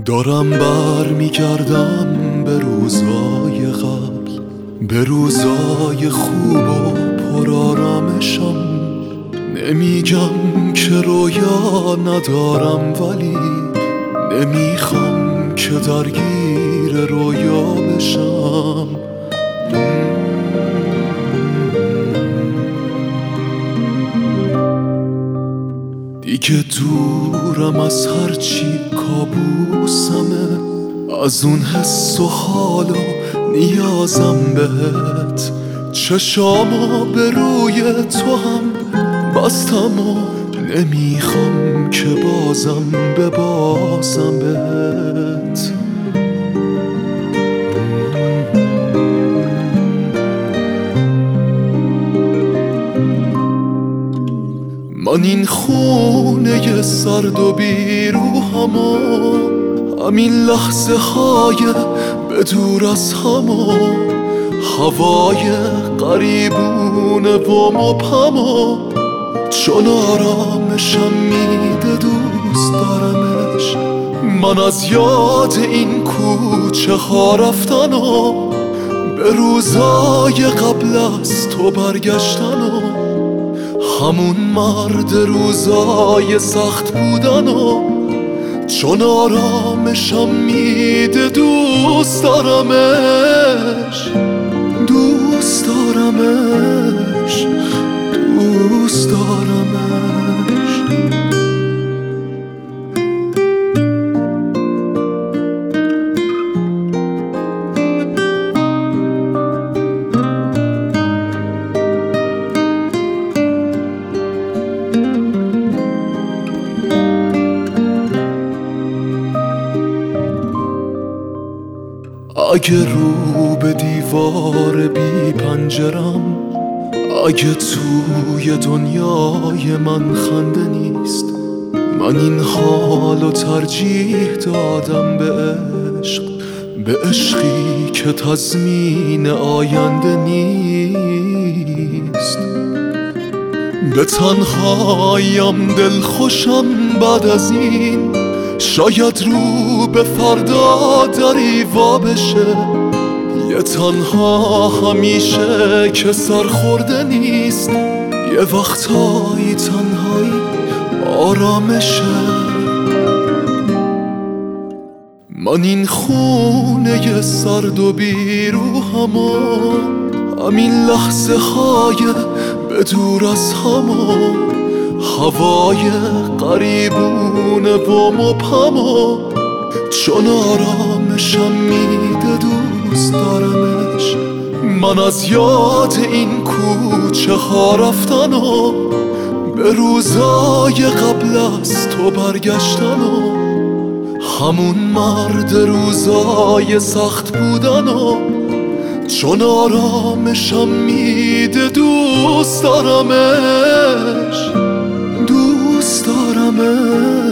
دارم بر میگردم به روزای قبل، به روزای خوب و پرآرامشم. نمیگم که رویا ندارم، ولی نمیخوام که درگیر رویا بشم. دیگه دورم از هرچی کابوسمه، از اون حس و حال و نیازم بهت. چشامو به روی تو هم بستم و نمیخوام که بازم ببازم بهت. من این خونه سرد و بیروحم و همین لحظه های به دور از هم و هوای غریبونه و مبهم و چون آرامشم میده دوست دارمش. من از یاد این کوچه ها رفتن و به روزای قبل از تو برگشتن و همون مرد روزای سخت بودن و چون آرامشم میده دوست دارمش، دوست دارمش، دوست دارمش. اگه رو به دیوار بی پنجرم، اگه توی دنیای من خنده نیست، من این حالو ترجیح دادم به عشق، به عشقی که تضمین آینده نیست. به تنهاییم دل خوشم بعد از این، شاید رو به فردا دری وا بشه. یه تنها همیشه که سرخورده نیست، یه وقتایی تنهایی آرامشه. من این خونه سرد و بیروحم و همین لحظه های به دور از هم و هوای غریبونه و مبهم و چون آرامشم میده دوست دارمش. من از یاد این کوچه ها رفتن و به روزای قبل از تو برگشتن و همون مرد روزای سخت بودن و چون آرامشم میده دوست دارمش، دوست دارمش.